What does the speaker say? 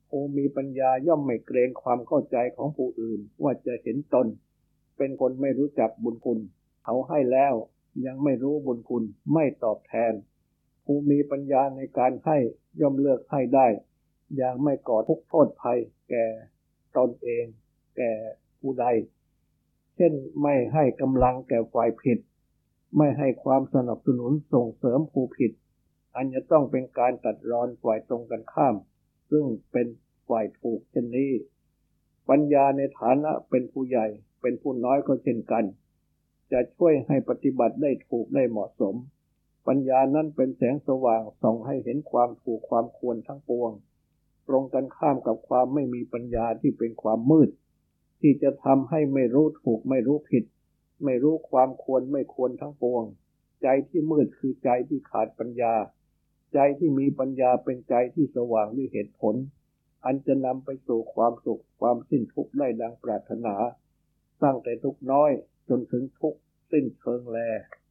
ผู้มีปัญญาย่อมไม่เกรงความเข้าใจของผู้อื่นว่าจะเห็นตนเป็นคนไม่รู้จักบุญคุณเขาให้แล้วยังไม่รู้บุญคุณไม่ตอบแทนผู้มีปัญญาในการให้ย่อมเลือกให้ได้อย่างไม่ก่อทุกข์โทษภัยแก่ตนเองแก่ผู้ใดเช่นไม่ให้กำลังแก่ฝ่ายผิดไม่ให้ความสนับสนุนส่งเสริมผู้ผิดอันจะต้องเป็นการตัดรอนฝ่ายตรงกันข้ามซึ่งเป็นฝ่ายถูกเช่นนี้ปัญญาในฐานะเป็นผู้ใหญ่เป็นผู้น้อยก็เช่นกันจะช่วยให้ปฏิบัติได้ถูกได้เหมาะสมปัญญานั้นเป็นแสงสว่างส่องให้เห็นความถูกความควรทั้งปวงตรงกันข้ามกับความไม่มีปัญญาที่เป็นความมืดที่จะทำให้ไม่รู้ถูกไม่รู้ผิดไม่รู้ความควรไม่ควรทั้งปวงใจที่มืดคือใจที่ขาดปัญญาใจที่มีปัญญาเป็นใจที่สว่างด้วยเหตุผลอันจะนำไปสู่ความสุขความสิ้นทุกข์ได้ดังปรารถนาตั้งแต่ทุกข์น้อยจนถึงทุกข์สิ้นเชิงแล